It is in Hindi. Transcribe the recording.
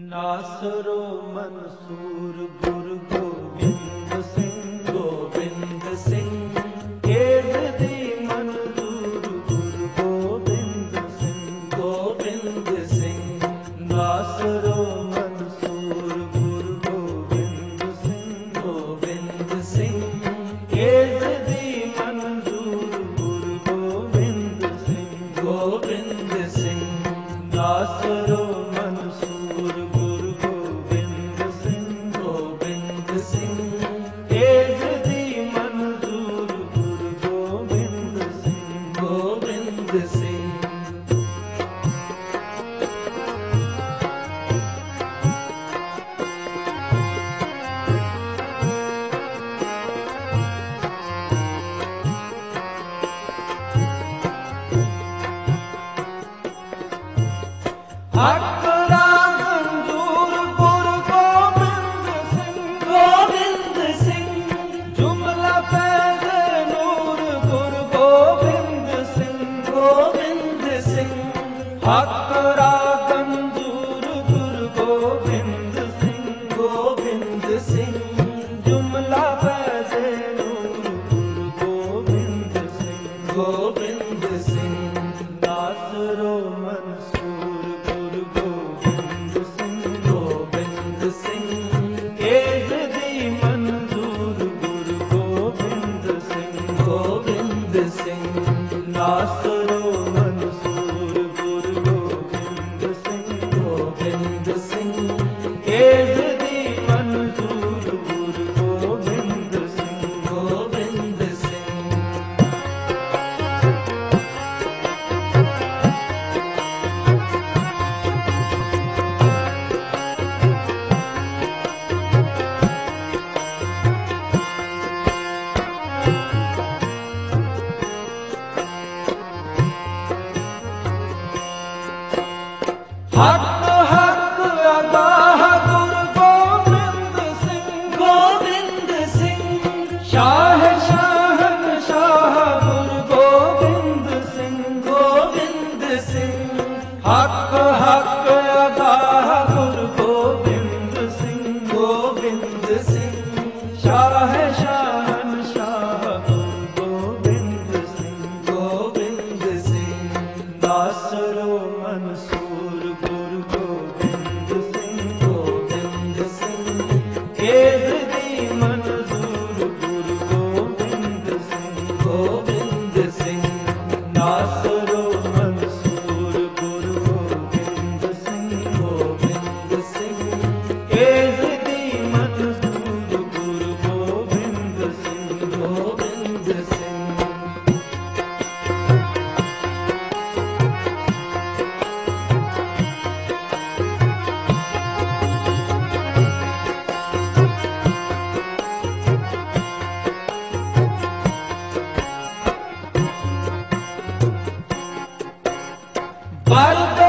नासरो मंसूर गुरु गोविंद सिंह, गोविंद सिंह केसरी मंजूर गुरु गोविंद सिंह, गोविंद सिंह नासरो मंसूर गुरु गोविंद सिंह, गोविंद सिंह केसरी मंजूर गुरु गोविंद सिंह, गोविंद सिंह नासरो मंसूर गुरु गोविंद सिंह, गोविंद सिंह केसरी मंजूर गुरु गोविंद सिंह, गोविंद सिंह हक रामंजूर गुरु गोविंद सिंह, गोविंद सिंह जुमला फैज़ नूर गुरु गोविंद सिंह, गोविंद सिंह हक रामंजूर गुरु गोविंद सिंह, गोविंद सिंह जुमला फैज़ नूर गुरु गोविंद सिंह, गोविंद सिंह नासरो मंसूर गुरु गोविंद सिंह, गोविंद सिंह केसरी मंजूर गुरु गोविंद सिंह, गोविंद सिंह नासरो मंसूर गुरु गोविंद सिंह, गोविंद सिंह केसरी मंजूर गुरु गोविंद सिंह, गोविंद सिंह हक हक अदाह गुरु गोविंद सिंह, गोविंद सिंह शाह शाहन शाह गुरु गोविंद सिंह, गोविंद सिंह हक हक अदाह गुरु गोविंद सिंह, गोविंद सिंह शाह शाहन शाह गुरु गोविंद सिंह, गोविंद सिंह नासरो मंसूर गुरु गोविंद सिंह, गोविंद सिंह केसरी मंजूर गुरु गोविंद सिंह, गोविंद सिंह नासरो मंसूर गुरु गोविंद सिंह, गोविंद सिंह केसरी मंजूर गुरु गोविंद सिंह, गोविंद सिंह बल